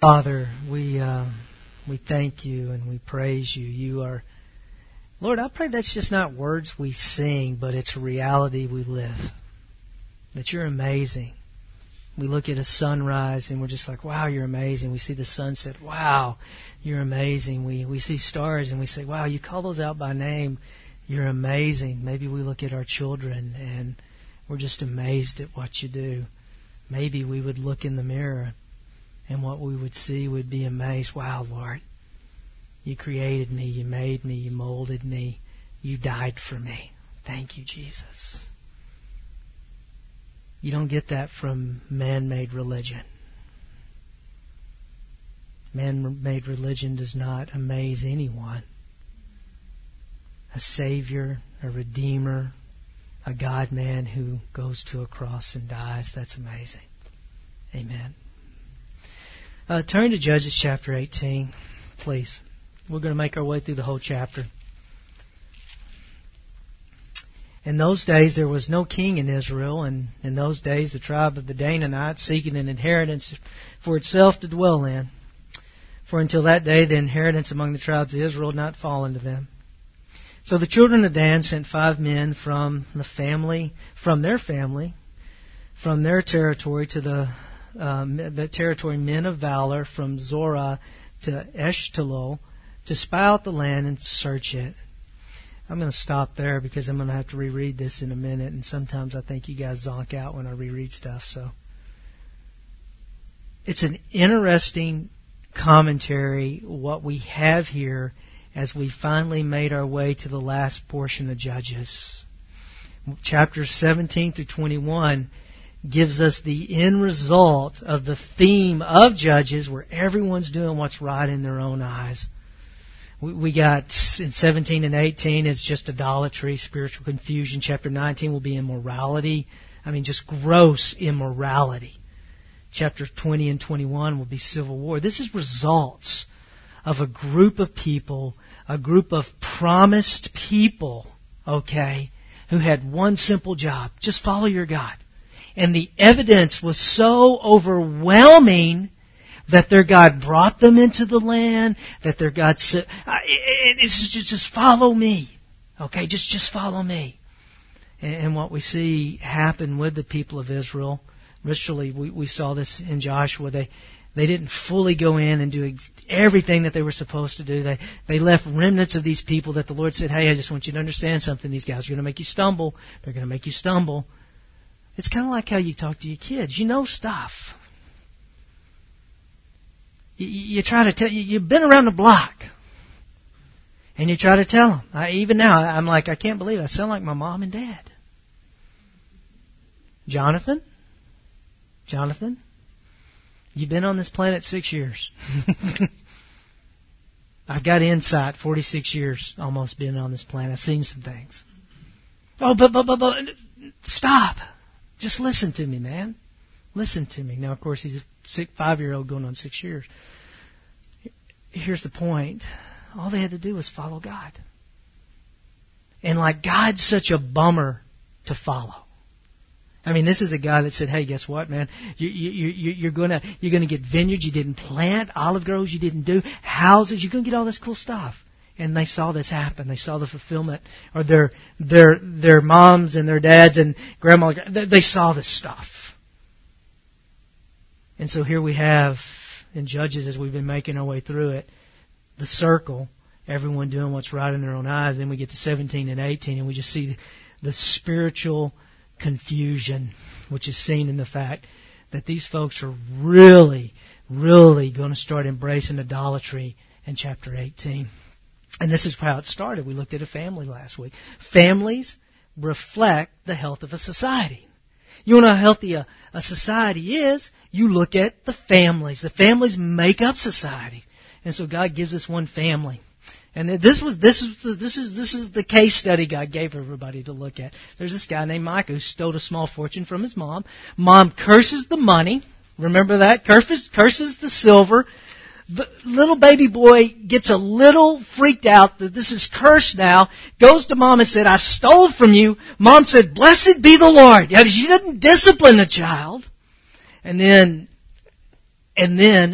Father, we thank you and we praise you. You are, Lord, I pray that's just not words we sing, but it's a reality we live. That you're amazing. We look at a sunrise and we're just like, wow, you're amazing. We see the sunset, wow, you're amazing. We see stars and we say, wow, you call those out by name, you're amazing. Maybe we look at our children and we're just amazed at what you do. Maybe we would look in the mirror and what we would see would be amazed. Wow, Lord, you created me, you made me, you molded me, you died for me. Thank you, Jesus. You don't get that from man-made religion. Man-made religion does not amaze anyone. A Savior, a Redeemer, a God-man who goes to a cross and dies, that's amazing. Amen. Turn to Judges chapter 18, please. We're going to make our way through the whole chapter. In those days there was no king in Israel, and in those days the tribe of the Danaanites seeking an inheritance for itself to dwell in. For until that day the inheritance among the tribes of Israel had not fallen to them. So the children of Dan sent 5 men from their family, from their territory to the territory men of valor from Zorah to Eshtaol to spy out the land and search it. I'm going to stop there because I'm going to have to reread this in a minute, and sometimes I think you guys zonk out when I reread stuff. So it's an interesting commentary what we have here as we finally made our way to the last portion of Judges. Chapters 17 through 21 gives us the end result of the theme of Judges, where everyone's doing what's right in their own eyes. We got in 17 and 18, it's just idolatry, spiritual confusion. Chapter 19 will be immorality. Just gross immorality. Chapter 20 and 21 will be civil war. This is results of a group of people, a group of promised people, who had one simple job. Just follow your God. And the evidence was so overwhelming that their God brought them into the land, that their God said, just follow me. Just follow me. And what we see happen with the people of Israel, literally we saw this in Joshua, they didn't fully go in and do everything that they were supposed to do. They left remnants of these people that the Lord said, hey, I just want you to understand something. These guys are going to make you stumble. They're going to make you stumble. It's kind of like how you talk to your kids. You know stuff. You try to tell, you've been around the block. And you try to tell them. Even now, I'm like, I can't believe it. I sound like my mom and dad. Jonathan, you've been on this planet 6 years. I've got insight, 46 years almost been on this planet. I've seen some things. Oh, but, stop. Just listen to me, man. Listen to me. Now, of course, he's a 5-year-old going on 6 years. Here's the point. All they had to do was follow God. And God's such a bummer to follow. This is a guy that said, hey, guess what, man? You're gonna get vineyards you didn't plant, olive groves you didn't do, houses, you're gonna get all this cool stuff. And they saw this happen. They saw the fulfillment, or their moms and their dads and grandma, they saw this stuff. And so here we have, in Judges, as we've been making our way through it, the circle, everyone doing what's right in their own eyes. Then we get to 17 and 18, and we just see the spiritual confusion, which is seen in the fact that these folks are really, really going to start embracing idolatry in chapter 18. And this is how it started. We looked at a family last week. Families reflect the health of a society. You want to know how healthy a society is? You look at the families. The families make up society. And so God gives us one family. And this is the case study God gave everybody to look at. There's this guy named Micah who stole a small fortune from his mom. Mom curses the money. Remember that? Curses the silver. The little baby boy gets a little freaked out that this is cursed now. Goes to mom and said, I stole from you. Mom said, blessed be the Lord. She didn't discipline the child. And then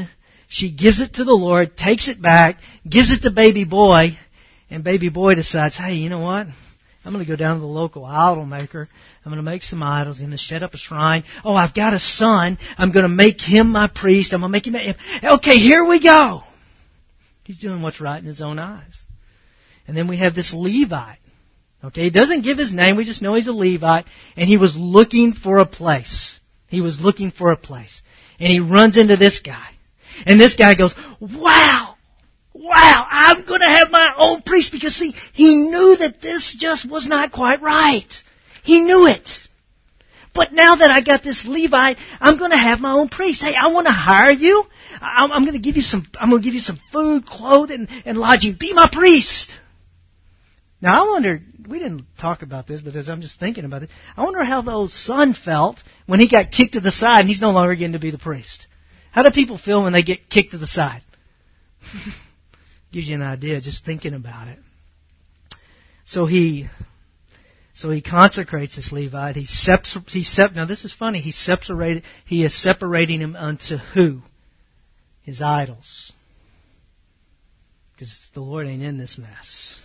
She gives it to the Lord, takes it back, gives it to baby boy, and baby boy decides, hey, you know what? I'm going to go down to the local idol maker. I'm going to make some idols. I'm going to set up a shrine. Oh, I've got a son. I'm going to make him my priest. I'm going to make him... Okay, here we go. He's doing what's right in his own eyes. And then we have this Levite. Okay, he doesn't give his name. We just know he's a Levite. And he was looking for a place. He was looking for a place. And he runs into this guy. And this guy goes, wow, I'm going to have my own priest. Because see, he knew that this just was not quite right. He knew it. But now that I got this Levite, I'm going to have my own priest. Hey, I want to hire you. I'm going to give you some food, clothing, and lodging. Be my priest. Now, I wonder, we didn't talk about this, but as I'm just thinking about it, I wonder how the old son felt when he got kicked to the side and he's no longer getting to be the priest. How do people feel when they get kicked to the side? Gives you an idea just thinking about it. So he consecrates this Levite. Now this is funny. He is separating him unto who? His idols. Because the Lord ain't in this mess.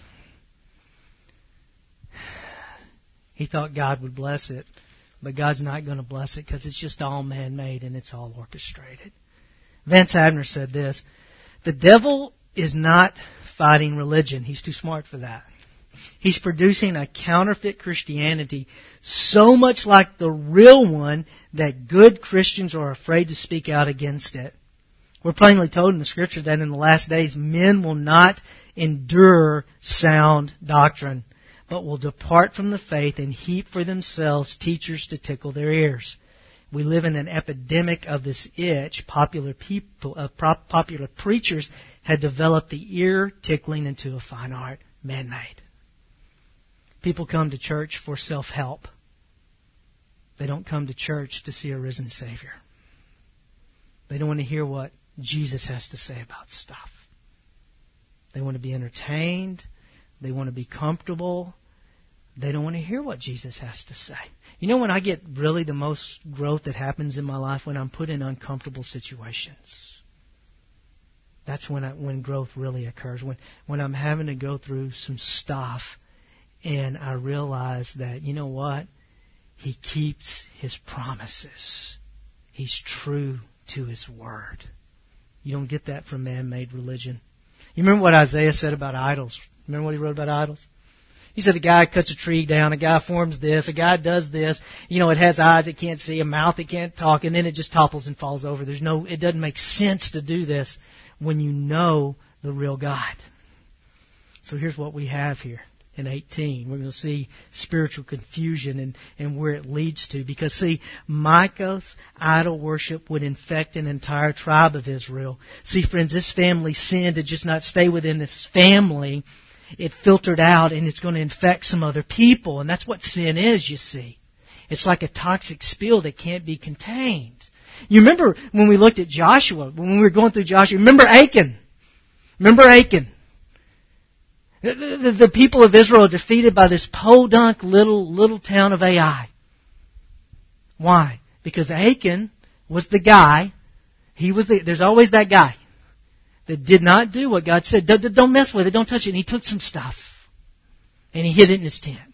He thought God would bless it, but God's not going to bless it because it's just all man-made and it's all orchestrated. Vance Havner said this, the devil is not fighting religion. He's too smart for that. He's producing a counterfeit Christianity so much like the real one that good Christians are afraid to speak out against it. We're plainly told in the Scripture that in the last days men will not endure sound doctrine, but will depart from the faith and heap for themselves teachers to tickle their ears. We live in an epidemic of this itch. Popular preachers had developed the ear tickling into a fine art, man-made. People come to church for self-help. They don't come to church to see a risen Savior. They don't want to hear what Jesus has to say about stuff. They want to be entertained. They want to be comfortable. They don't want to hear what Jesus has to say. You know when I get really the most growth that happens in my life? When I'm put in uncomfortable situations. That's when growth really occurs. When I'm having to go through some stuff and I realize that, you know what? He keeps His promises. He's true to His Word. You don't get that from man-made religion. You remember what Isaiah said about idols? Remember what he wrote about idols? He said a guy cuts a tree down, a guy forms this, a guy does this. You know, it has eyes it can't see, a mouth it can't talk, and then it just topples and falls over. It doesn't make sense to do this when you know the real God. So here's what we have here in 18. We're going to see spiritual confusion and where it leads to. Because, see, Micah's idol worship would infect an entire tribe of Israel. See, friends, this family sin did just not stay within this family. It filtered out and it's going to infect some other people. And that's what sin is, you see. It's like a toxic spill that can't be contained. You remember when we looked at Joshua, when we were going through Joshua, remember Achan? The people of Israel are defeated by this podunk little town of Ai. Why? Because Achan was the guy. There's always that guy that did not do what God said. Don't mess with it. Don't touch it. And he took some stuff and he hid it in his tent.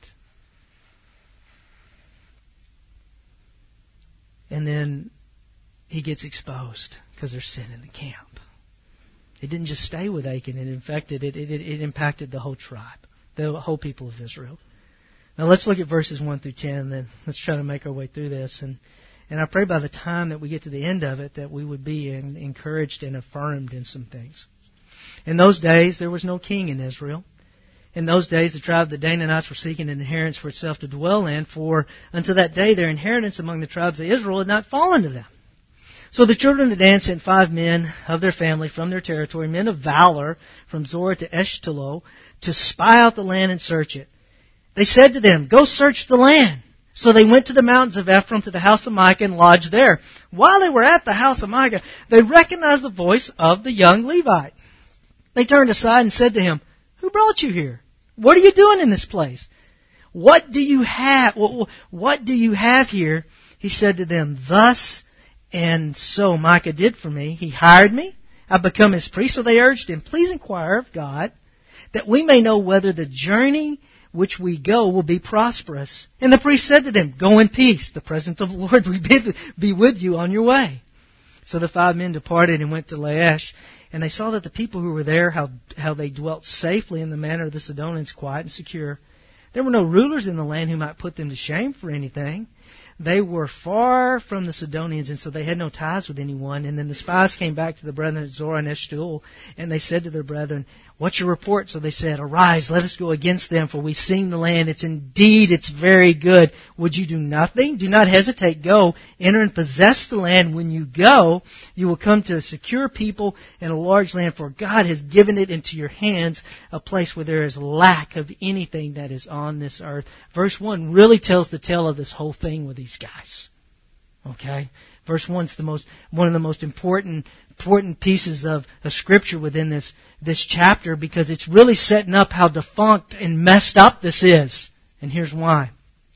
And then he gets exposed because there's sin in the camp. It didn't just stay with Achan. It impacted the whole tribe, the whole people of Israel. Now let's look at verses 1 through 10, and then let's try to make our way through this. And I pray by the time that we get to the end of it that we would be encouraged and affirmed in some things. In those days, there was no king in Israel. In those days, the tribe of the Danites were seeking an inheritance for itself to dwell in, for until that day their inheritance among the tribes of Israel had not fallen to them. So the children of Dan sent 5 men of their family from their territory, men of valor, from Zorah to Eshtaol, to spy out the land and search it. They said to them, "Go search the land." So they went to the mountains of Ephraim to the house of Micah and lodged there. While they were at the house of Micah, they recognized the voice of the young Levite. They turned aside and said to him, "Who brought you here? What are you doing in this place? What do you have? What do you have here?" He said to them, "Thus and so Micah did for me. He hired me. I've become His priest. So they urged Him, please inquire of God, that we may know whether the journey which we go will be prosperous. And the priest said to them, go in peace. The presence of the Lord will be with you on your way. So the 5 men departed and went to Laish. And they saw that the people who were there, how they dwelt safely in the manner of the Sidonians, quiet and secure. There were no rulers in the land who might put them to shame for anything. They were far from the Sidonians, and so they had no ties with anyone. And then the spies came back to the brethren at Zorah and Eshtaol, and they said to their brethren, what's your report? So they said, arise, let us go against them, for we've seen the land. It's very good. Would you do nothing? Do not hesitate. Go, enter and possess the land. When you go, you will come to a secure people and a large land, for God has given it into your hands, a place where there is lack of anything that is on this earth. Verse 1 really tells the tale of this whole thing with these guys. Okay? Verse 1 is one of the most important pieces of Scripture within this chapter, because it's really setting up how defunct and messed up this is. And here's why.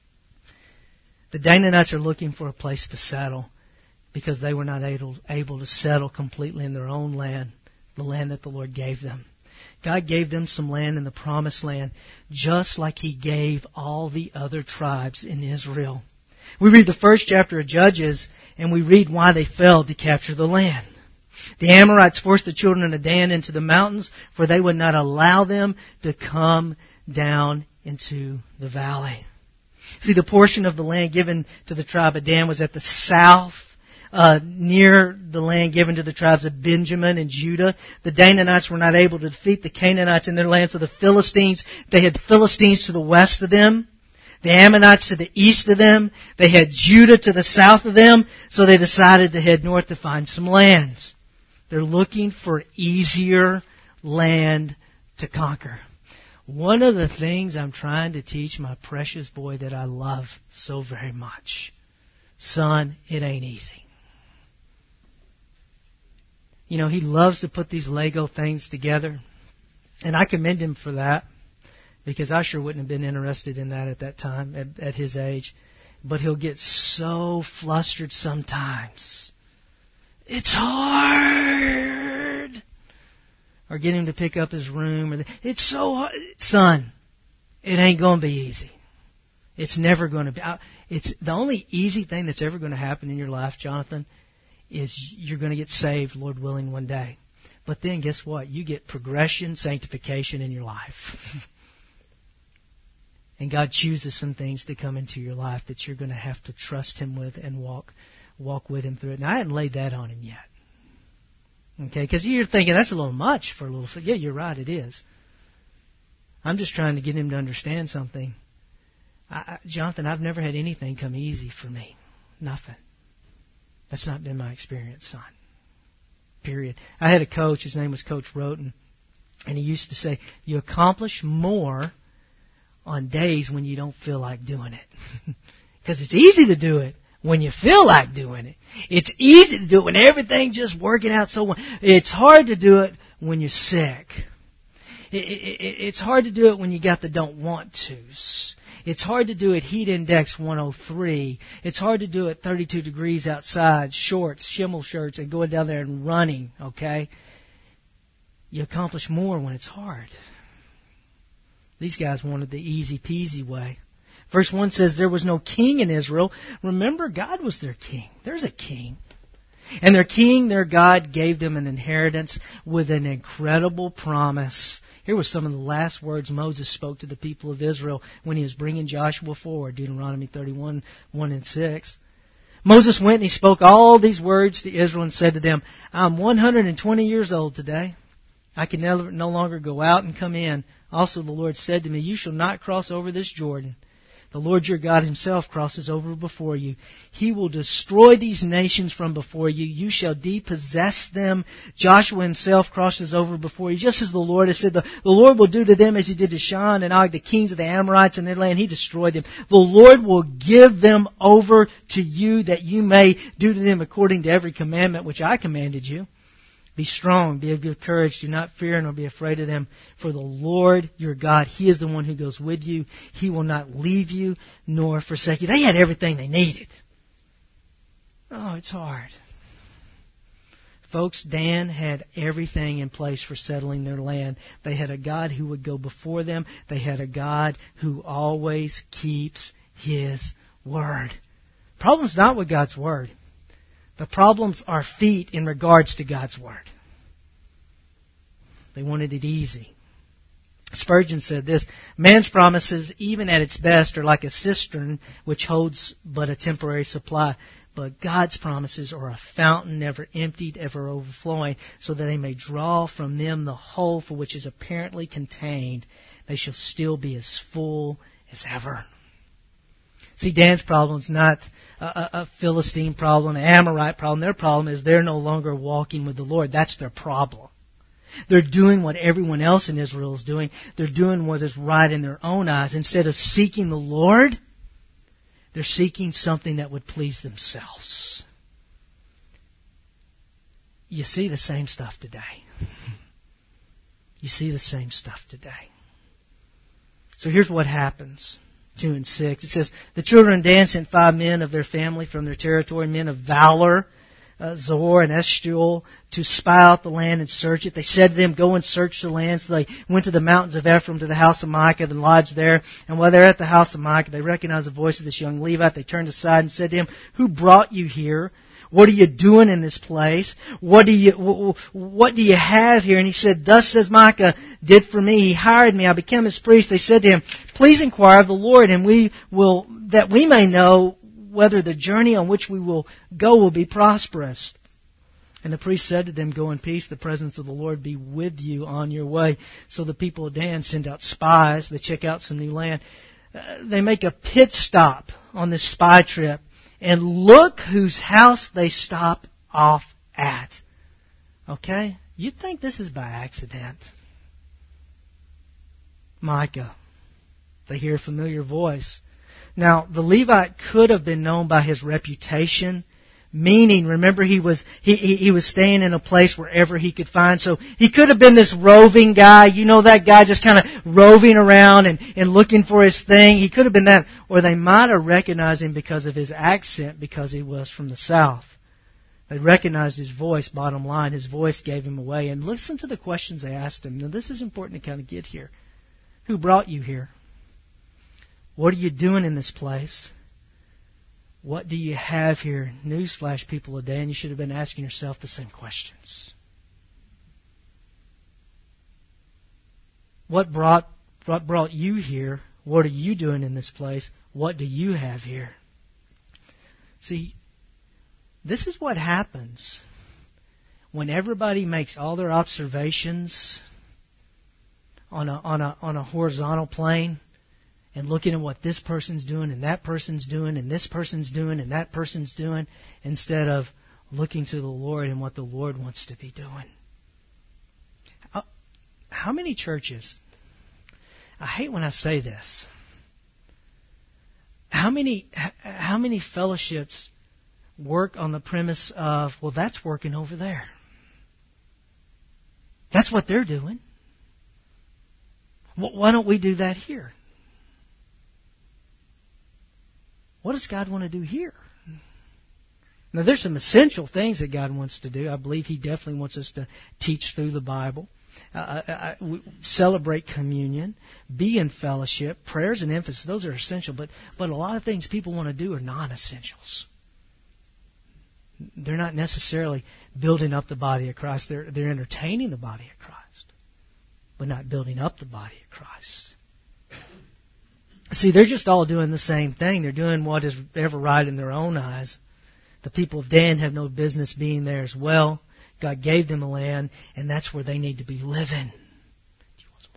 The Danaanites are looking for a place to settle because they were not able to settle completely in their own land, the land that the Lord gave them. God gave them some land in the Promised Land, just like He gave all the other tribes in Israel. We read the first chapter of Judges, and we read why they failed to capture the land. The Amorites forced the children of Dan into the mountains, for they would not allow them to come down into the valley. See, the portion of the land given to the tribe of Dan was at the south, near the land given to the tribes of Benjamin and Judah. The Danaanites were not able to defeat the Canaanites in their land, so the Philistines, they had Philistines to the west of them, the Ammonites to the east of them. They had Judah to the south of them, so they decided to head north to find some lands. They're looking for easier land to conquer. One of the things I'm trying to teach my precious boy that I love so very much, son, it ain't easy. You know, he loves to put these Lego things together, and I commend him for that, because I sure wouldn't have been interested in that at that time, at his age. But he'll get so flustered sometimes. It's hard. Or get him to pick up his room. It's so hard. Son, it ain't going to be easy. It's never going to be. It's the only easy thing that's ever going to happen in your life, Jonathan, is you're going to get saved, Lord willing, one day. But then guess what? You get progression, sanctification in your life. And God chooses some things to come into your life that you're going to have to trust Him with and walk with Him through it. Now, I hadn't laid that on him yet. Okay, because you're thinking that's a little much for a little. Yeah, you're right, it is. I'm just trying to get him to understand something. Jonathan, I've never had anything come easy for me. Nothing. That's not been my experience, son. Period. I had a coach, his name was Coach Roten, and he used to say, you accomplish more on days when you don't feel like doing it. Because it's easy to do it when you feel like doing it. It's easy to do it when everything's just working out so well. It's hard to do it when you're sick. It's hard to do it when you got the don't want tos. It's hard to do it heat index 103. It's hard to do it 32 degrees outside, shorts, shimmel shirts, and going down there and running, okay? You accomplish more when it's hard. These guys wanted the easy peasy way. Verse 1 says, there was no king in Israel. Remember, God was their king. There's a king. And their king, their God, gave them an inheritance with an incredible promise. Here was some of the last words Moses spoke to the people of Israel when he was bringing Joshua forward, Deuteronomy 31, 1 and 6. Moses went and he spoke all these words to Israel and said to them, I'm 120 years old today. I can no longer go out and come in. Also the Lord said to me, you shall not cross over this Jordan. The Lord your God Himself crosses over before you. He will destroy these nations from before you. You shall depossess them. Joshua himself crosses over before you. Just as the Lord has said, the Lord will do to them as He did to Sihon and Og, the kings of the Amorites in their land. He destroyed them. The Lord will give them over to you that you may do to them according to every commandment which I commanded you. Be strong, be of good courage, do not fear nor be afraid of them. For the Lord your God, He is the one who goes with you. He will not leave you nor forsake you. They had everything they needed. Oh, it's hard. Folks, Dan had everything in place for settling their land. They had a God who would go before them. They had a God who always keeps His word. The problem's not with God's word. The problem's our feet in regards to God's word. They wanted it easy. Spurgeon said this, man's promises, even at its best, are like a cistern which holds but a temporary supply. But God's promises are a fountain never emptied, ever overflowing, so that they may draw from them the whole for which is apparently contained. They shall still be as full as ever. See, Dan's problem is not a Philistine problem, an Amorite problem. Their problem is they're no longer walking with the Lord. That's their problem. They're doing what everyone else in Israel is doing. They're doing what is right in their own eyes. Instead of seeking the Lord, they're seeking something that would please themselves. You see the same stuff today. You see the same stuff today. So here's what happens. 2 and 6. It says, the children of Dan sent 5 men of their family from their territory, men of valor, Zor and Eshtaol, to spy out the land and search it. They said to them, go and search the land. So they went to the mountains of Ephraim to the house of Micah and lodged there. And while they're at the house of Micah, they recognized the voice of this young Levite. They turned aside and said to him, who brought you here? What are you doing in this place? What do you have here? And he said, thus says Micah did for me. He hired me. I became his priest. They said to him, please inquire of the Lord, and that we may know whether the journey on which we will go will be prosperous. And the priest said to them, go in peace. The presence of the Lord be with you on your way. So the people of Dan send out spies. They check out some new land. They make a pit stop on this spy trip. And look whose house they stop off at. Okay? You'd think this is by accident. Micah. They hear a familiar voice. Now, the Levite could have been known by his reputation, meaning, remember, he was staying in a place wherever he could find. So he could have been this roving guy. You know, that guy just kind of roving around and looking for his thing. He could have been that. Or they might have recognized him because of his accent, because he was from the south. They recognized his voice, bottom line. His voice gave him away. And listen to the questions they asked him. Now, this is important to kind of get here. Who brought you here? What are you doing in this place? What do you have here? Newsflash, people of Dan, you should have been asking yourself the same questions. What brought you here? What are you doing in this place? What do you have here? See, this is what happens when everybody makes all their observations on a horizontal plane, and looking at what this person's doing and that person's doing and this person's doing and that person's doing, instead of looking to the Lord and what the Lord wants to be doing. How many churches, I hate when I say this, how many fellowships work on the premise of, well, that's working over there. That's what they're doing. Why don't we do that here? What does God want to do here? Now, there's some essential things that God wants to do. I believe He definitely wants us to teach through the Bible, celebrate communion, be in fellowship, prayers and emphasis. Those are essential. But a lot of things people want to do are non-essentials. They're not necessarily building up the body of Christ. They're entertaining the body of Christ, but not building up the body of Christ. See, they're just all doing the same thing. They're doing what is ever right in their own eyes. The people of Dan have no business being there as well. God gave them a land, and that's where they need to be living. Do you want some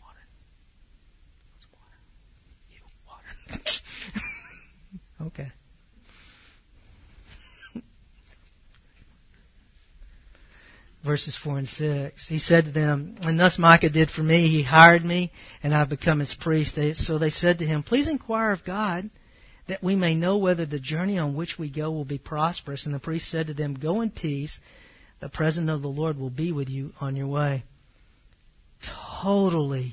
water? You, water. Okay. Verses 4 and 6. He said to them, and thus Micah did for me. He hired me, and I've become his priest. So they said to him, please inquire of God, that we may know whether the journey on which we go will be prosperous. And the priest said to them, go in peace. The presence of the Lord will be with you on your way. Totally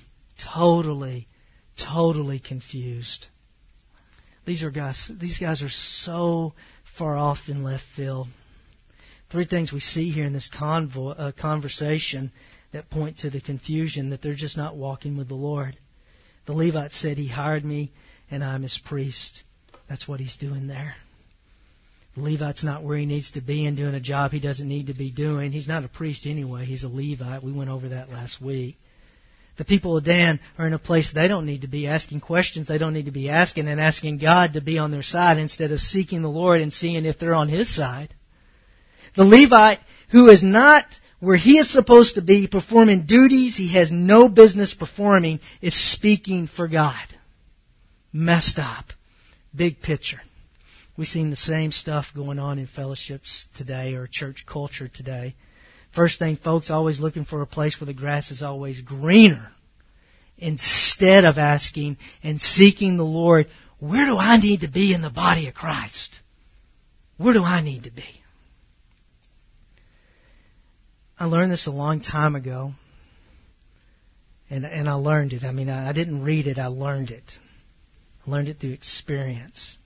confused. These guys are so far off in left field. Three things we see here in this conversation that point to the confusion, that they're just not walking with the Lord. The Levite said, He hired me and I'm His priest. That's what he's doing there. The Levite's not where he needs to be and doing a job he doesn't need to be doing. He's not a priest anyway. He's a Levite. We went over that last week. The people of Dan are in a place they don't need to be, asking questions they don't need to be asking, and asking God to be on their side instead of seeking the Lord and seeing if they're on His side. The Levite, who is not where he is supposed to be, performing duties he has no business performing, is speaking for God. Messed up. Big picture. We've seen the same stuff going on in fellowships today, or church culture today. First thing, folks, always looking for a place where the grass is always greener, instead of asking and seeking the Lord, where do I need to be in the body of Christ? Where do I need to be? I learned this a long time ago, and I learned it. I mean, I didn't read it, I learned it. I learned it through experience.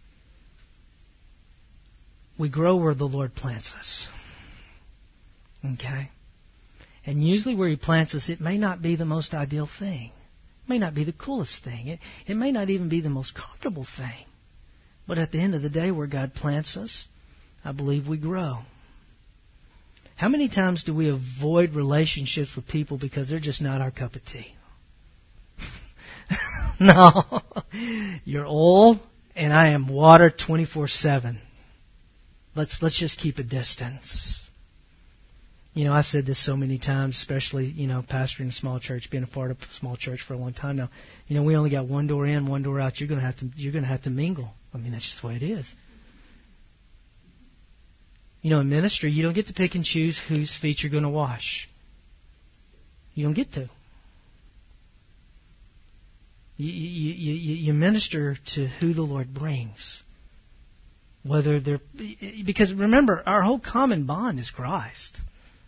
We grow where the Lord plants us. Okay? And usually where He plants us, it may not be the most ideal thing. It may not be the coolest thing. It may not even be the most comfortable thing. But at the end of the day, where God plants us, I believe we grow. How many times do we avoid relationships with people because they're just not our cup of tea? No. You're oil and I am water 24/7. Let's just keep a distance. You know, I've said this so many times, especially, pastoring a small church, being a part of a small church for a long time now. We only got one door in, one door out. You're going to have to mingle. I mean, that's just the way it is. In ministry, you don't get to pick and choose whose feet you're going to wash. You don't get to. You minister to who the Lord brings. Because remember, our whole common bond is Christ.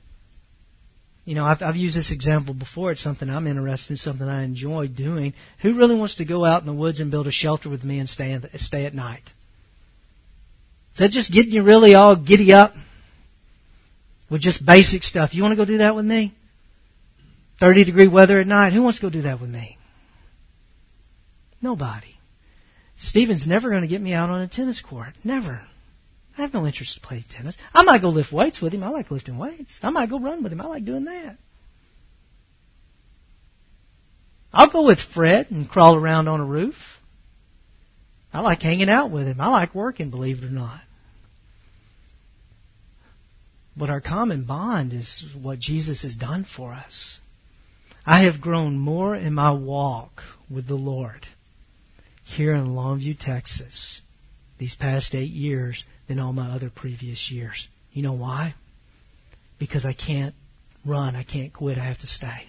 I've used this example before. It's something I'm interested in, something I enjoy doing. Who really wants to go out in the woods and build a shelter with me and stay at night? Is that just getting you really all giddy up with just basic stuff? You want to go do that with me? 30-degree weather at night. Who wants to go do that with me? Nobody. Stephen's never going to get me out on a tennis court. Never. I have no interest to play tennis. I might go lift weights with him. I like lifting weights. I might go run with him. I like doing that. I'll go with Fred and crawl around on a roof. I like hanging out with him. I like working, believe it or not. But our common bond is what Jesus has done for us. I have grown more in my walk with the Lord here in Longview, Texas, these past 8 years than all my other previous years. You know why? Because I can't run. I can't quit. I have to stay.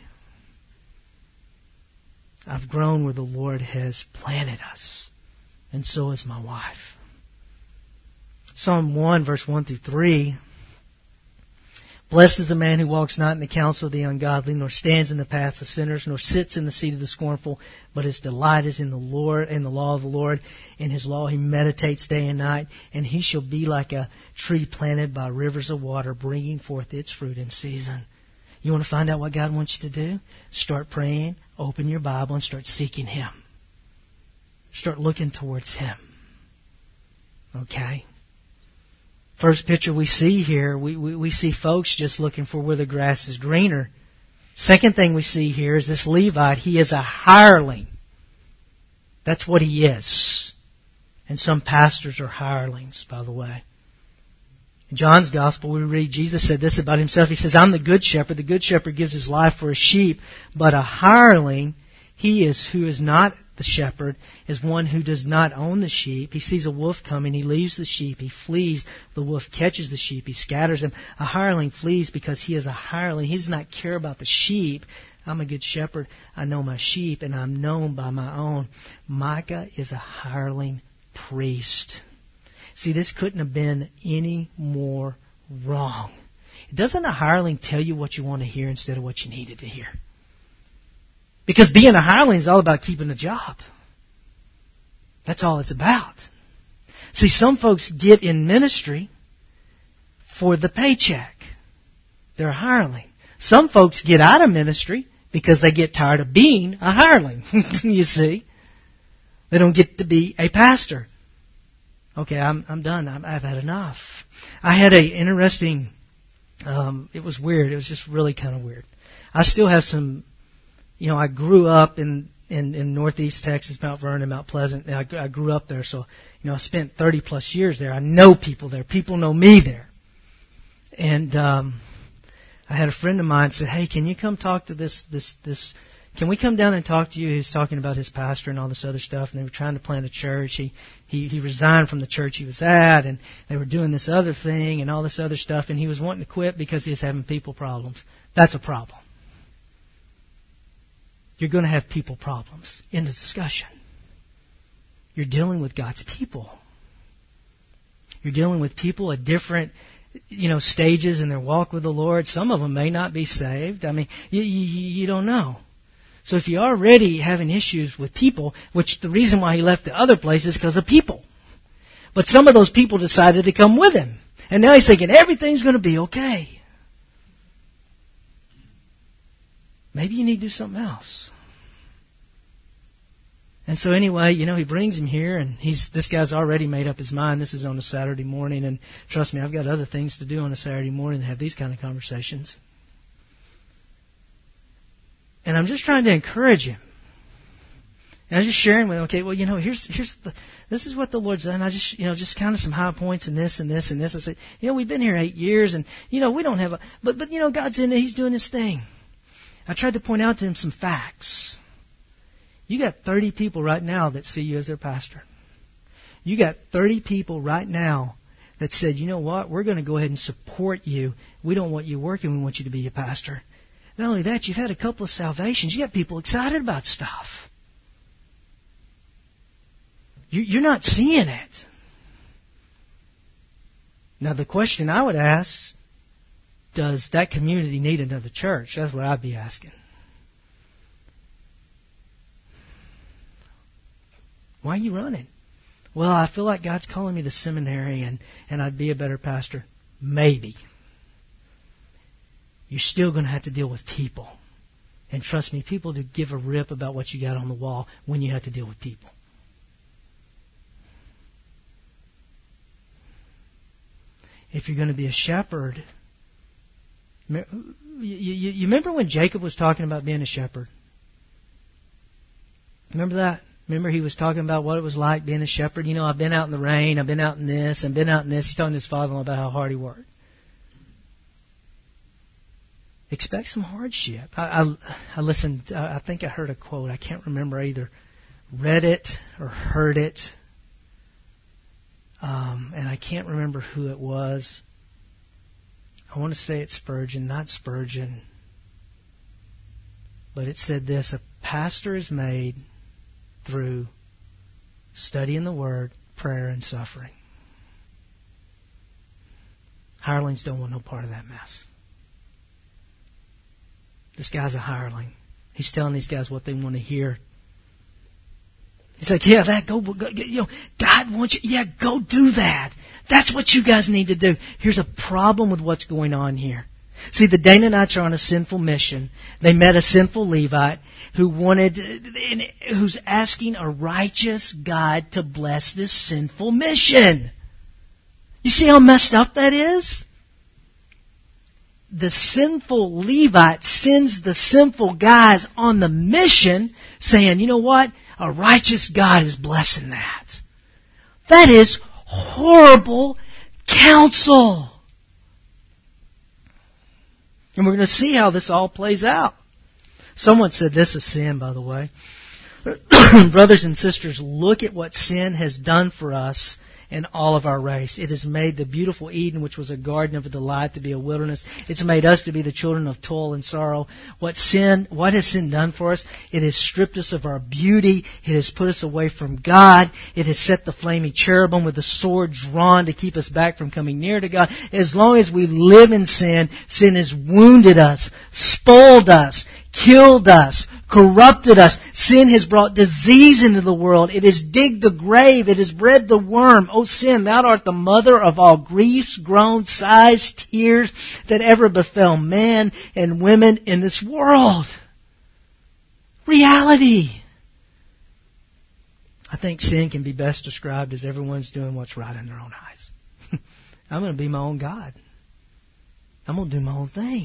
I've grown where the Lord has planted us. And so has my wife. Psalm 1, verse 1 through 3. Blessed is the man who walks not in the counsel of the ungodly, nor stands in the path of sinners, nor sits in the seat of the scornful, but his delight is in the Lord, in the law of the Lord. In His law he meditates day and night, and he shall be like a tree planted by rivers of water, bringing forth its fruit in season. You want to find out what God wants you to do? Start praying, open your Bible, and start seeking Him. Start looking towards Him. Okay? First picture we see here, we see folks just looking for where the grass is greener. Second thing we see here is this Levite. He is a hireling. That's what he is. And some pastors are hirelings, by the way. In John's Gospel, we read Jesus said this about Himself. He says, I'm the good shepherd. The good shepherd gives his life for his sheep. But a hireling, he is who is not the shepherd, is one who does not own the sheep. He sees a wolf coming, he leaves the sheep, he flees. The wolf catches the sheep, he scatters them. A hireling flees because he is a hireling. He does not care about the sheep. I'm a good shepherd. I know my sheep, and I'm known by my own. Micah is a hireling priest. See, this couldn't have been any more wrong. Doesn't a hireling tell you what you want to hear instead of what you needed to hear? Because being a hireling is all about keeping a job. That's all it's about. See, some folks get in ministry for the paycheck. They're a hireling. Some folks get out of ministry because they get tired of being a hireling. You see? They don't get to be a pastor. Okay, I'm done. I've had enough. I had a interesting, it was weird. It was just really kind of weird. I still have some, I grew up in northeast Texas, Mount Vernon, Mount Pleasant. And I grew up there, so, I spent 30 plus years there. I know people there. People know me there. And, I had a friend of mine said, "Hey, can you come talk to this, can we come down and talk to you?" He's talking about his pastor and all this other stuff, and they were trying to plant a church. He resigned from the church he was at, and they were doing this other thing and all this other stuff, and he was wanting to quit because he was having people problems. That's a problem. You're going to have people problems in the discussion. You're dealing with God's people. You're dealing with people at different stages in their walk with the Lord. Some of them may not be saved. I mean, you don't know. So if you're already having issues with people, which the reason why he left the other place is because of people. But some of those people decided to come with him. And now he's thinking everything's going to be okay. Maybe you need to do something else. And so anyway, he brings him here, and this guy's already made up his mind. This is on a Saturday morning, and trust me, I've got other things to do on a Saturday morning than have these kind of conversations. And I'm just trying to encourage him. And I'm just sharing with him, okay, well, this is what the Lord's done. I just kind of some high points in this and this and this. I said, we've been here 8 years, and, we don't have but God's in it. He's doing His thing. I tried to point out to him some facts. You got 30 people right now that see you as their pastor. You got 30 people right now that said, you know what, we're going to go ahead and support you. We don't want you working. We want you to be a pastor. Not only that, you've had a couple of salvations. You got people excited about stuff. You're not seeing it. Now, the question I would ask, does that community need another church? That's what I'd be asking. Why are you running? Well, I feel like God's calling me to seminary and I'd be a better pastor. Maybe. You're still going to have to deal with people. And trust me, people do give a rip about what you got on the wall when you have to deal with people. If you're going to be a shepherd, you remember when Jacob was talking about being a shepherd? Remember that? Remember he was talking about what it was like being a shepherd? I've been out in the rain, I've been out in this, and been out in this. He's talking to his father-in-law about how hard he worked. Expect some hardship. I listened, I think I heard a quote. I can't remember. I either read it or heard it. And I can't remember who it was. I want to say it's Spurgeon, not Spurgeon. But it said this: a pastor is made through studying the Word, prayer, and suffering. Hirelings don't want no part of that mess. This guy's a hireling. He's telling these guys what they want to hear. He's like, God wants you. Yeah, go do that. That's what you guys need to do. Here's a problem with what's going on here. See, the Danaanites are on a sinful mission. They met a sinful Levite who's asking a righteous God to bless this sinful mission. You see how messed up that is? The sinful Levite sends the sinful guys on the mission saying, you know what? A righteous God is blessing that. That is horrible counsel. And we're going to see how this all plays out. Someone said this is sin, by the way. Brothers and sisters, look at what sin has done for us and all of our race. It has made the beautiful Eden, which was a garden of a delight, to be a wilderness. It's made us to be the children of toil and sorrow. What has sin done for us? It has stripped us of our beauty. It has put us away from God. It has set the flaming cherubim with the sword drawn to keep us back from coming near to God. As long as we live in sin, sin has wounded us, spoiled us, killed us, corrupted us. Sin has brought disease into the world. It has digged the grave. It has bred the worm. O sin, thou art the mother of all griefs, groans, sighs, tears that ever befell men and women in this world. Reality. I think sin can be best described as everyone's doing what's right in their own eyes. I'm going to be my own God. I'm going to do my own thing.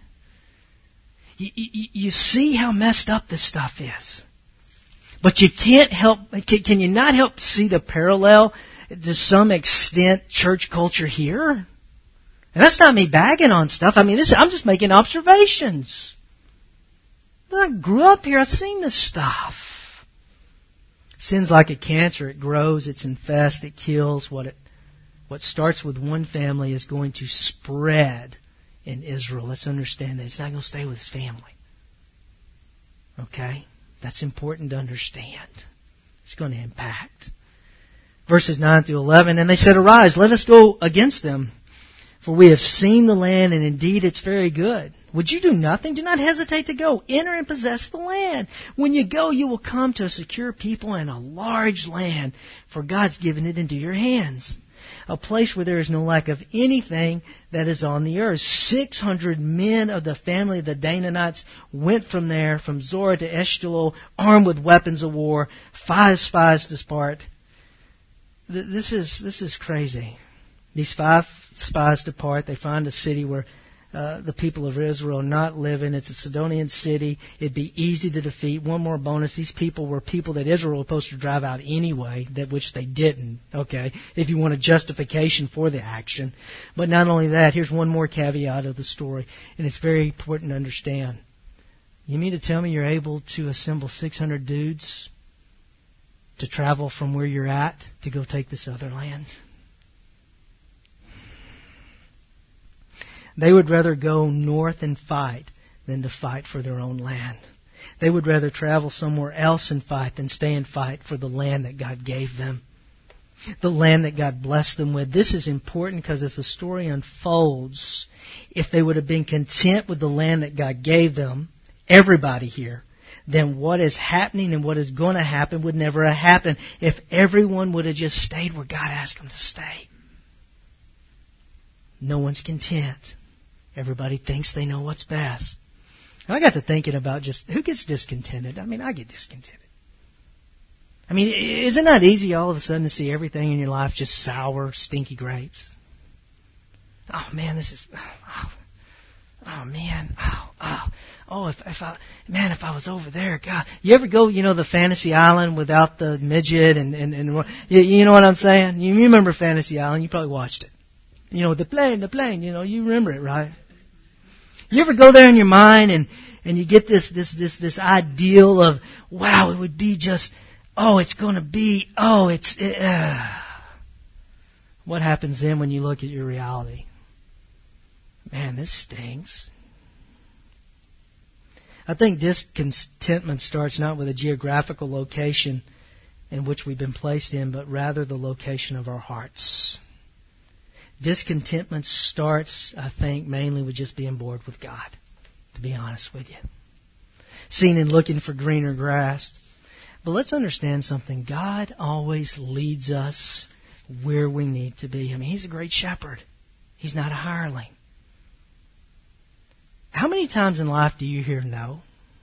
You see how messed up this stuff is. But you can't help, can you not help see the parallel to some extent church culture here? And that's not me bagging on stuff. I mean, I'm just making observations. I grew up here. I've seen this stuff. Sin's like a cancer. It grows, it's infests, it kills. What starts with one family is going to spread in Israel. Let's understand that. It's not going to stay with his family. Okay? That's important to understand. It's going to impact. Verses 9 through 11, and they said, Arise, let us go against them, for we have seen the land, and indeed it's very good. Would you do nothing? Do not hesitate to go. Enter and possess the land. When you go, you will come to a secure people and a large land, for God's given it into your hands. A place where there is no lack of anything that is on the earth. 600 men of the family of the Danaanites went from there, from Zorah to Eshtaol, armed with weapons of war. 5 spies depart. This is crazy. These 5 spies depart. They find a city where the people of Israel are not living. It's a Sidonian city. It'd be easy to defeat. One more bonus. These people were people that Israel was supposed to drive out anyway, which they didn't. Okay, if you want a justification for the action. But not only that, here's one more caveat of the story, and it's very important to understand. You mean to tell me you're able to assemble 600 dudes to travel from where you're at to go take this other land? They would rather go north and fight than to fight for their own land. They would rather travel somewhere else and fight than stay and fight for the land that God gave them, the land that God blessed them with. This is important because as the story unfolds, if they would have been content with the land that God gave them, everybody here, then what is happening and what is going to happen would never have happened if everyone would have just stayed where God asked them to stay. No one's content. Everybody thinks they know what's best. I got to thinking about just who gets discontented. I mean, I get discontented. I mean, isn't that easy all of a sudden to see everything in your life just sour, stinky grapes? Oh man, this is. Oh man. If I was over there, God. You ever go, the Fantasy Island without the midget and you know what I'm saying? You remember Fantasy Island? You probably watched it. The plane, you remember it, right? You ever go there in your mind and you get this ideal of, wow, it would be just, it's going to be, what happens then when you look at your reality? Man, this stinks. I think discontentment starts not with a geographical location in which we've been placed in, but rather the location of our hearts. Discontentment starts, I think, mainly with just being bored with God, to be honest with you. Seen in looking for greener grass. But let's understand something. God always leads us where we need to be. I mean, He's a great shepherd. He's not a hireling. How many times in life do you hear no?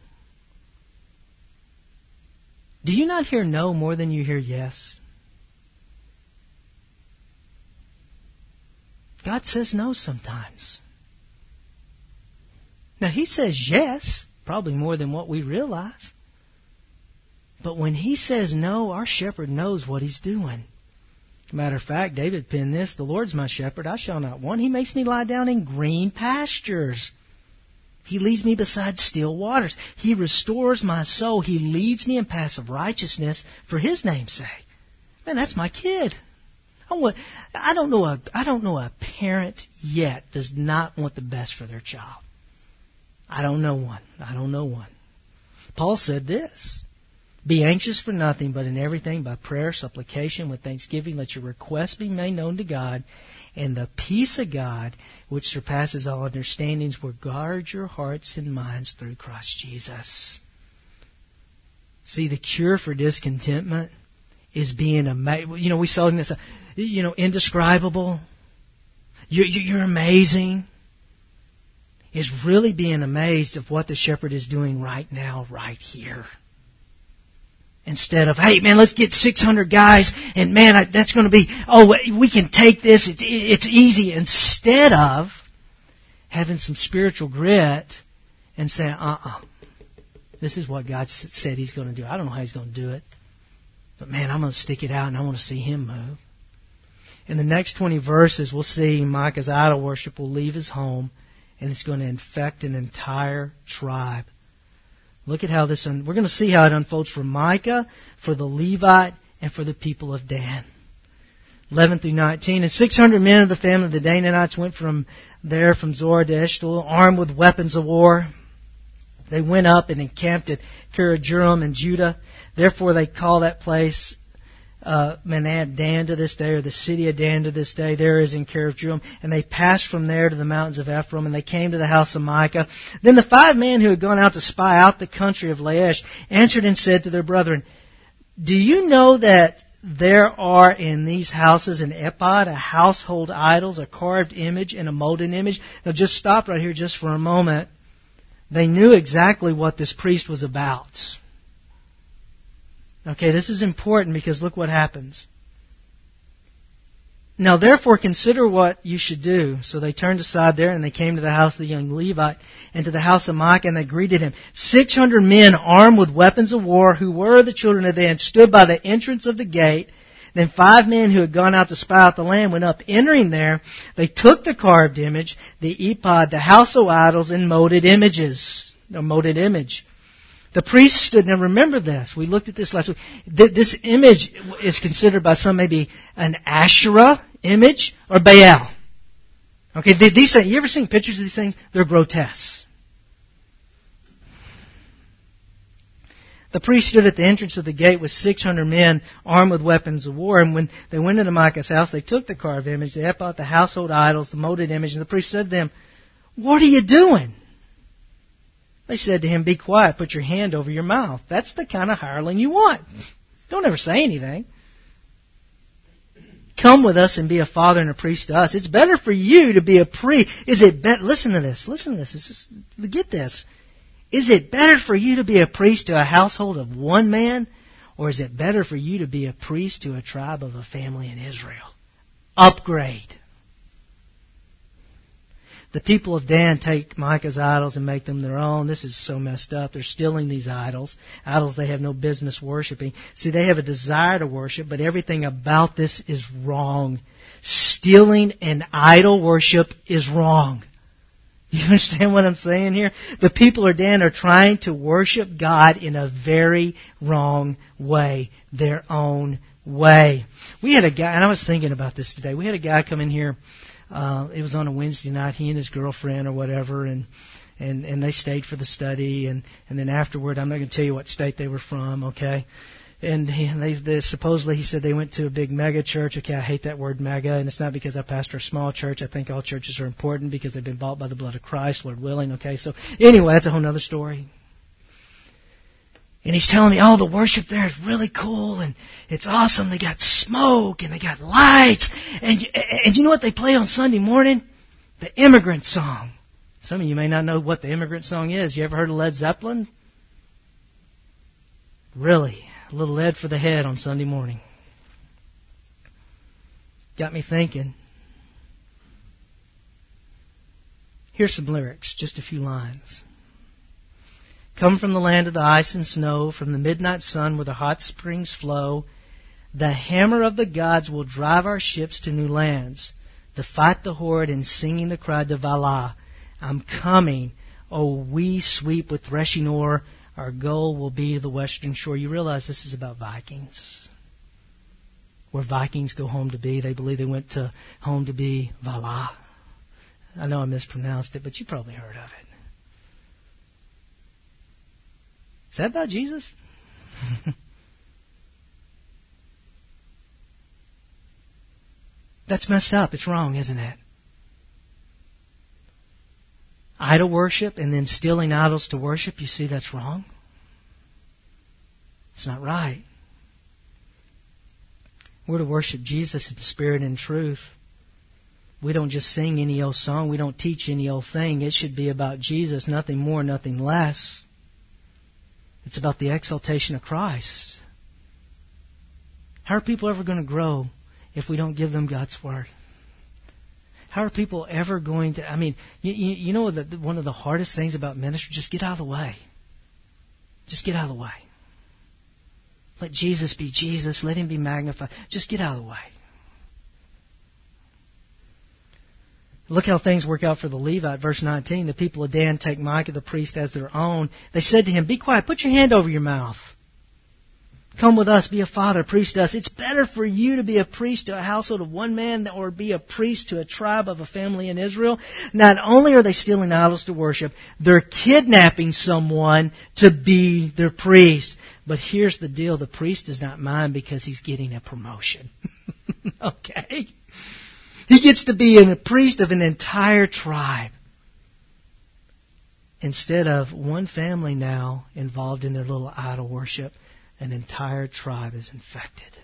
Do you not hear no more than you hear yes? God says no sometimes. Now, He says yes, probably more than what we realize. But when He says no, our shepherd knows what He's doing. Matter of fact, David penned this, the Lord's my shepherd, I shall not want. He makes me lie down in green pastures. He leads me beside still waters. He restores my soul. He leads me in paths of righteousness for His name's sake. Man, that's my kid. I don't know a parent yet does not want the best for their child. I don't know one. Paul said this, be anxious for nothing, but in everything by prayer, supplication, with thanksgiving, let your requests be made known to God, and the peace of God, which surpasses all understandings, will guard your hearts and minds through Christ Jesus. See, the cure for discontentment is being amazed. We saw in this, indescribable. You're amazing. Is really being amazed of what the shepherd is doing right now, right here. Instead of, hey man, let's get 600 guys, and man, that's going to be, we can take this, it's easy. Instead of having some spiritual grit and saying, this is what God said He's going to do. I don't know how He's going to do it, but man, I'm going to stick it out and I want to see Him move. In the next 20 verses, we'll see Micah's idol worship will leave his home, and it's going to infect an entire tribe. Look at how we're going to see how it unfolds for Micah, for the Levite, and for the people of Dan. 11 through 19. And 600 men of the family of the Danites went from Zorah to Eshtaol, armed with weapons of war. They went up and encamped at Kiriath-Jearim in Judah. Therefore they call that place Manad Dan to this day, or the city of Dan to this day. There is in Kiriath-Jearim. And they passed from there to the mountains of Ephraim, and they came to the house of Micah. Then the 5 men who had gone out to spy out the country of Laish answered and said to their brethren, do you know that there are in these houses an ephod, a household idols, a carved image, and a molten image? Now just stop right here just for a moment. They knew exactly what this priest was about. Okay, this is important because look what happens. Now therefore consider what you should do. So they turned aside there and they came to the house of the young Levite and to the house of Micah, and they greeted him. 600 men armed with weapons of war who were the children of Dan stood by the entrance of the gate. Then 5 men who had gone out to spy out the land went up. Entering there, they took the carved image, the ephod, the household idols, and molded images. A molded image. The priest stood, now remember this, we looked at this last week. This image is considered by some maybe an Asherah image or Baal. Okay, these things, you ever seen pictures of these things? They're grotesque. The priest stood at the entrance of the gate with 600 men armed with weapons of war. And when they went into Micah's house, they took the carved image, the ephod, the household idols, the molded image. And the priest said to them, what are you doing? They said to him, be quiet, put your hand over your mouth. That's the kind of hireling you want. Don't ever say anything. Come with us and be a father and a priest to us. It's better for you to be a priest. Listen to this. Get this. Is it better for you to be a priest to a household of one man? Or is it better for you to be a priest to a tribe of a family in Israel? Upgrade. The people of Dan take Micah's idols and make them their own. This is so messed up. They're stealing these idols. Idols they have no business worshiping. See, they have a desire to worship, but everything about this is wrong. Stealing and idol worship is wrong. You understand what I'm saying here? The people of Dan are trying to worship God in a very wrong way. Their own way. We had a guy, and I was thinking about this today. We had a guy come in here. It was on a Wednesday night. He and his girlfriend or whatever, and they stayed for the study. And then afterward, I'm not going to tell you what state they were from, okay? And they supposedly, he said they went to a big mega church. Okay, I hate that word mega, and it's not because I pastor a small church. I think all churches are important because they've been bought by the blood of Christ, Lord willing, okay? So anyway, that's a whole other story. And he's telling me, the worship there is really cool, and it's awesome. They got smoke, and they got lights. And you know what they play on Sunday morning? The Immigrant Song. Some of you may not know what the Immigrant Song is. You ever heard of Led Zeppelin? Really? A little lead for the head on Sunday morning. Got me thinking. Here's some lyrics, just a few lines. Come from the land of the ice and snow, from the midnight sun where the hot springs flow. The hammer of the gods will drive our ships to new lands, to fight the horde and singing the cry to Valah. I'm coming, we sweep with threshing oar. Our goal will be the western shore. You realize this is about Vikings. Where Vikings go home to be. They believe they went to home to be Valah. I know I mispronounced it, but you probably heard of it. Is that about Jesus? That's messed up. It's wrong, isn't it? Idol worship and then stealing idols to worship, you see that's wrong? It's not right. We're to worship Jesus in spirit and truth. We don't just sing any old song. We don't teach any old thing. It should be about Jesus, nothing more, nothing less. It's about the exaltation of Christ. How are people ever going to grow if we don't give them God's Word? How are people ever going to... I mean, you know that one of the hardest things about ministry, just get out of the way. Just get out of the way. Let Jesus be Jesus. Let Him be magnified. Just get out of the way. Look how things work out for the Levite. Verse 19, the people of Dan take Micah the priest as their own. They said to him, "Be quiet, put your hand over your mouth. Come with us, be a father, priest to us. It's better for you to be a priest to a household of one man or be a priest to a tribe of a family in Israel." Not only are they stealing idols to worship, they're kidnapping someone to be their priest. But here's the deal. The priest does not mind because he's getting a promotion. Okay? He gets to be a priest of an entire tribe. Instead of one family now involved in their little idol worship, an entire tribe is infected.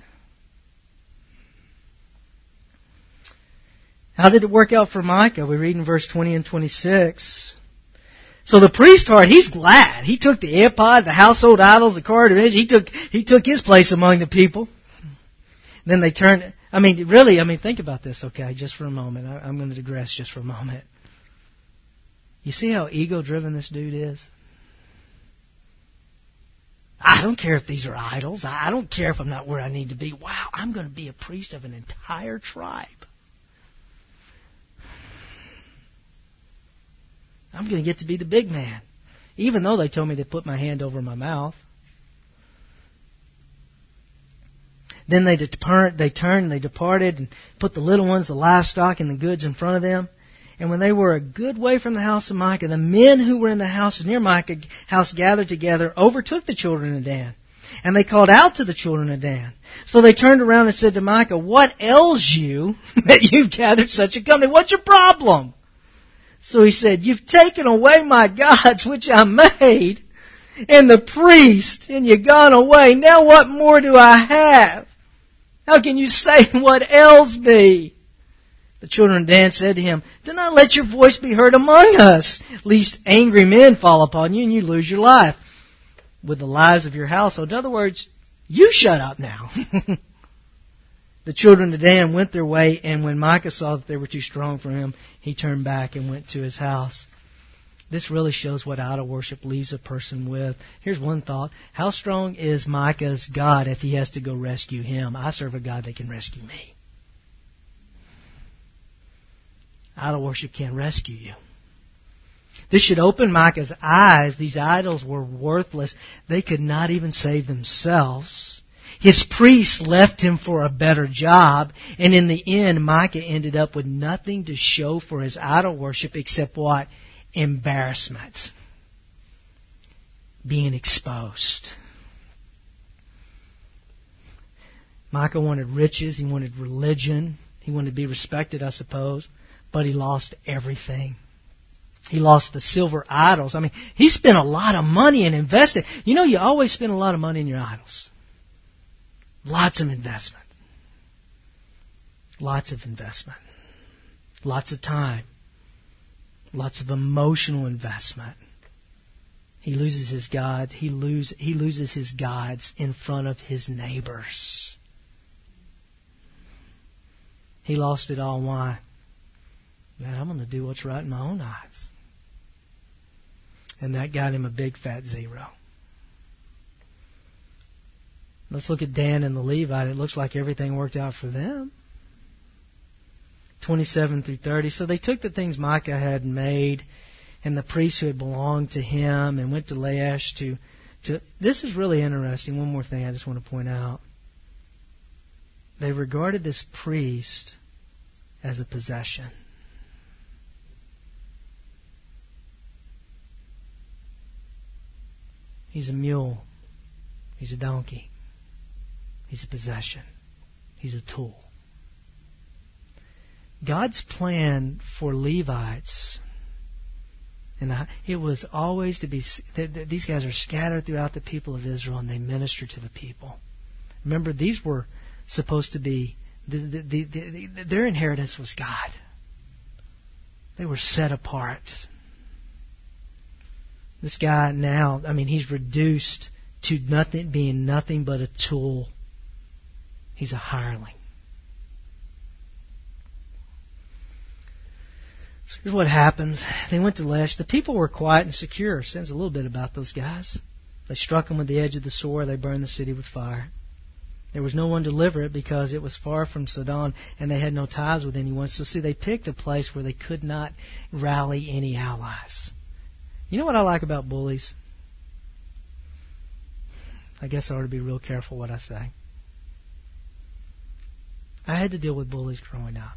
How did it work out for Micah? We read in verse 20 and 26. So the priest heart, he's glad. He took the ephod, the household idols, the cord of He took his place among the people. Then they turned... think about this, okay, just for a moment. I'm going to digress just for a moment. You see how ego-driven this dude is? I don't care if these are idols. I don't care if I'm not where I need to be. Wow, I'm going to be a priest of an entire tribe. I'm going to get to be the big man. Even though they told me to put my hand over my mouth. Then they departed and put the little ones, the livestock, and the goods in front of them. And when they were a good way from the house of Micah, the men who were in the houses near Micah's house gathered together, overtook the children of Dan. And they called out to the children of Dan. So they turned around and said to Micah, "What ails you that you've gathered such a company? What's your problem?" So he said, "You've taken away my gods which I made, and the priest, and you've gone away. Now what more do I have? How can you say what ails me?" The children of Dan said to him, "Do not let your voice be heard among us, lest angry men fall upon you and you lose your life with the lives of your household." In other words, you shut up now. The children of Dan went their way, and when Micah saw that they were too strong for him, he turned back and went to his house. This really shows what idol worship leaves a person with. Here's one thought. How strong is Micah's God if he has to go rescue him? I serve a God that can rescue me. Idol worship can't rescue you. This should open Micah's eyes. These idols were worthless. They could not even save themselves. His priests left him for a better job. And in the end, Micah ended up with nothing to show for his idol worship except what? Embarrassment. Being exposed. Micah wanted riches. He wanted religion. He wanted to be respected, I suppose. But he lost everything. He lost the silver idols. He spent a lot of money and invested. You know, you always spend a lot of money in your idols. Lots of investment. Lots of investment. Lots of time. Lots of emotional investment. He loses his gods. He loses his gods in front of his neighbors. He lost it all. Why? Man, I'm going to do what's right in my own eyes. And that got him a big fat zero. Let's look at Dan and the Levite. It looks like everything worked out for them. 27 through 30. So they took the things Micah had made and the priests who had belonged to him and went to Laish to... This is really interesting. One more thing I just want to point out. They regarded this priest as a possession. He's a mule. He's a donkey. He's a possession. He's a tool. God's plan for Levites And it was always to be, these guys are scattered throughout the people of Israel, and they minister to the people. Remember, these were supposed to be, their inheritance was God. They were set apart. This guy now, he's reduced to being nothing but a tool. He's a hireling. So here's what happens. They went to Lesh. The people were quiet and secure. Says a little bit about those guys. They struck them with the edge of the sword. They burned the city with fire. There was no one to deliver it because it was far from Sidon and they had no ties with anyone. So see, they picked a place where they could not rally any allies. You know what I like about bullies? I guess I ought to be real careful what I say. I had to deal with bullies growing up.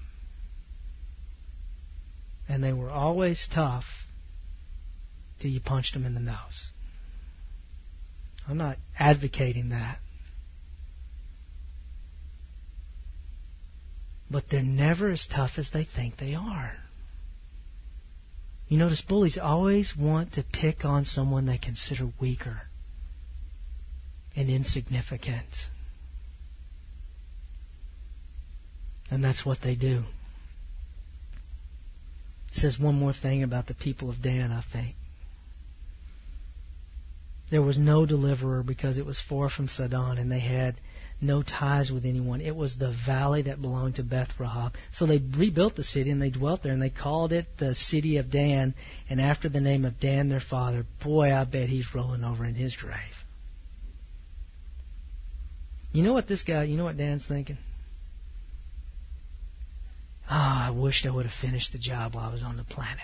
And they were always tough till you punched them in the nose. I'm not advocating that. But they're never as tough as they think they are. You notice bullies always want to pick on someone they consider weaker and insignificant. And that's what they do. It says one more thing about the people of Dan, I think. There was no deliverer because it was far from Sidon and they had no ties with anyone. It was the valley that belonged to Beth Rahab. So they rebuilt the city and they dwelt there and they called it the city of Dan, and after the name of Dan their father. Boy, I bet he's rolling over in his grave. You know what Dan's thinking? I wished I would have finished the job while I was on the planet.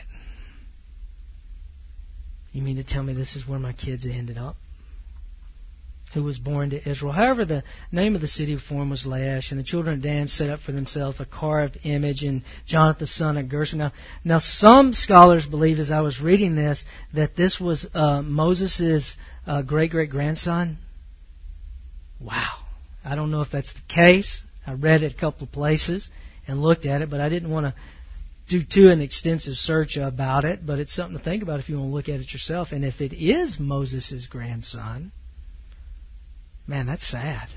You mean to tell me this is where my kids ended up? Who was born to Israel. However, the name of the city of form was Laish, and the children of Dan set up for themselves a carved image in Jonathan, son of Gershom. Now, some scholars believe, as I was reading this, that this was Moses' great-great-grandson. Wow. I don't know if that's the case. I read it a couple of places and looked at it, but I didn't want to do an extensive search about it. But it's something to think about if you want to look at it yourself. And if it is Moses' grandson, man, that's sad.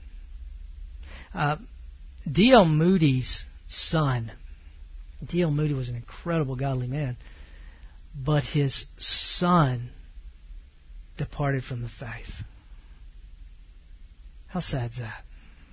D.L. Moody's son. D.L. Moody was an incredible godly man, but his son departed from the faith. How sad is that?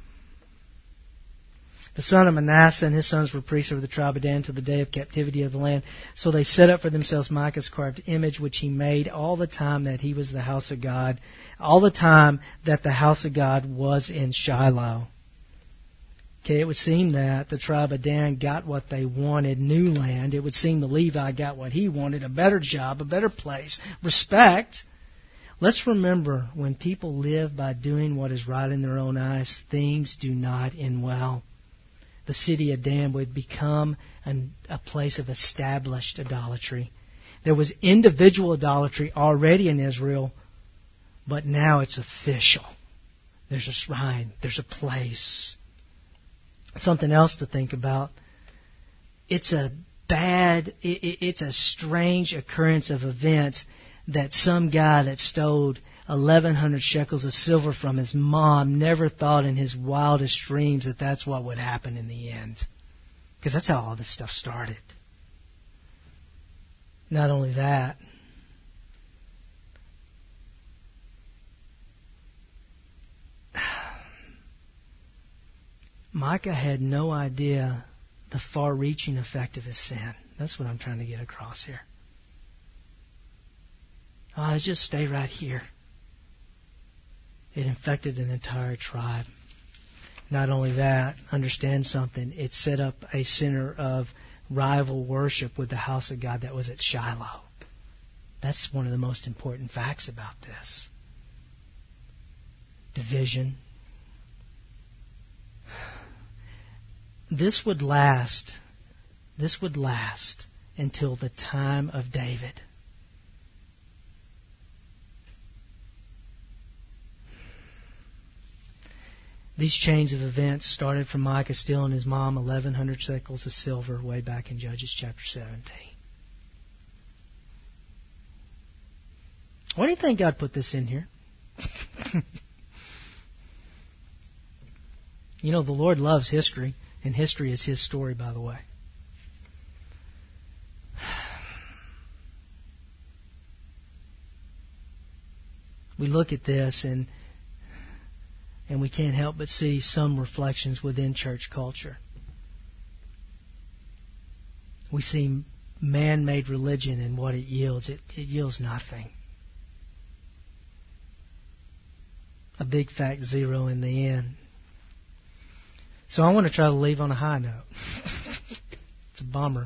The son of Manasseh and his sons were priests over the tribe of Dan until the day of captivity of the land. So they set up for themselves Micah's carved image, which he made all the time that he was the house of God, all the time that the house of God was in Shiloh. Okay, it would seem that the tribe of Dan got what they wanted, new land. It would seem the Levi got what he wanted, a better job, a better place, respect. Let's remember, when people live by doing what is right in their own eyes, things do not end well. The city of Dan would become a place of established idolatry. There was individual idolatry already in Israel, but now it's official. There's a shrine. There's a place. Something else to think about. It's a strange occurrence of events that some guy that stole 1,100 shekels of silver from his mom never thought in his wildest dreams that that's what would happen in the end. Because that's how all this stuff started. Not only that, Micah had no idea the far-reaching effect of his sin. That's what I'm trying to get across here. Let's just stay right here. It infected an entire tribe. Not only that, understand something. It set up a center of rival worship with the house of God that was at Shiloh. That's one of the most important facts about this. Division. This would last until the time of David. These chains of events started from Micah stealing his mom 1,100 shekels of silver way back in Judges chapter 17. Why do you think God put this in here? You know, the Lord loves history, and history is His story, by the way. We look at this and we can't help but see some reflections within church culture. We see man-made religion and what it yields. It yields nothing. A big fat zero in the end. So I want to try to leave on a high note. It's a bummer.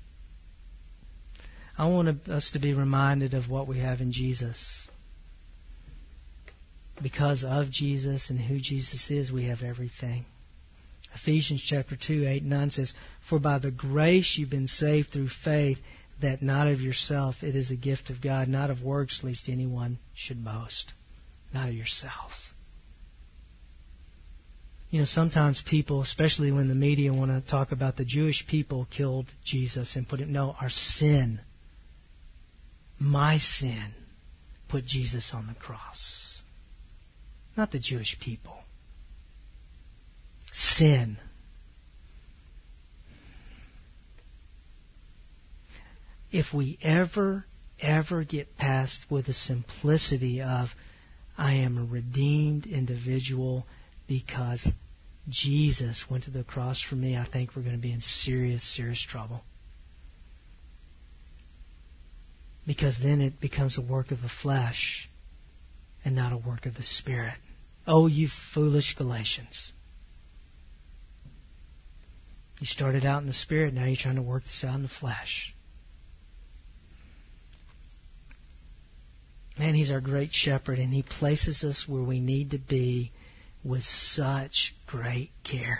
I want us to be reminded of what we have in Jesus. Because of Jesus and who Jesus is, we have everything. Ephesians chapter 2, 8 and 9 says, "For by the grace you've been saved through faith, that not of yourself, it is a gift of God, not of works, lest anyone should boast." Not of yourselves. You know, sometimes people, especially when the media want to talk about the Jewish people killed Jesus and put it, no, our sin, my sin, put Jesus on the cross. Not the Jewish people. Sin. If we ever get past with the simplicity of, I am a redeemed individual because Jesus went to the cross for me, I think we're going to be in serious trouble. Because then it becomes a work of the flesh and not a work of the Spirit. Oh, you foolish Galatians. You started out in the Spirit, now you're trying to work this out in the flesh. Man, He's our great shepherd, and He places us where we need to be with such great care.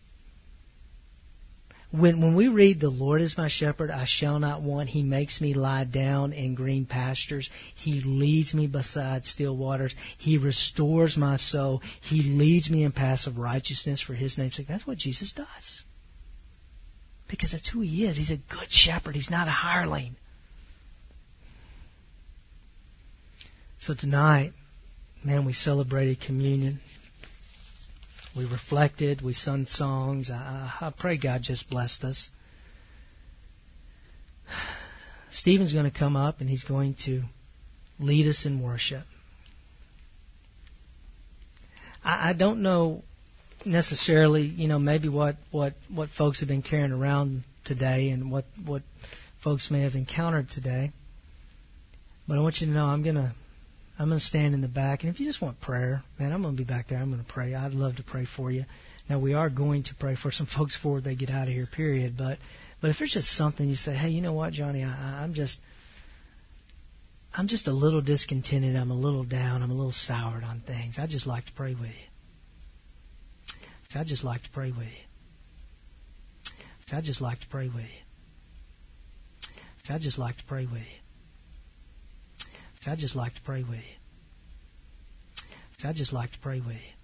When we read, "The Lord is my shepherd, I shall not want. He makes me lie down in green pastures. He leads me beside still waters. He restores my soul. He leads me in paths of righteousness for His name's sake." That's what Jesus does. Because that's who He is. He's a good shepherd. He's not a hireling. So tonight, man, we celebrated communion. We reflected. We sung songs. I pray God just blessed us. Stephen's going to come up and he's going to lead us in worship. I don't know necessarily, maybe what folks have been carrying around today and what folks may have encountered today. But I want you to know I'm going to stand in the back, and if you just want prayer, man, I'm going to be back there. I'm going to pray. I'd love to pray for you. Now, we are going to pray for some folks before they get out of here, period. But if there's just something you say, hey, you know what, Johnny, I'm just a little discontented. I'm a little down. I'm a little soured on things. I'd just like to pray with you. I'd just like to pray with you. I'd just like to pray with you. I'd just like to pray with you. I'd just like to pray with you. I'd just like to pray with you.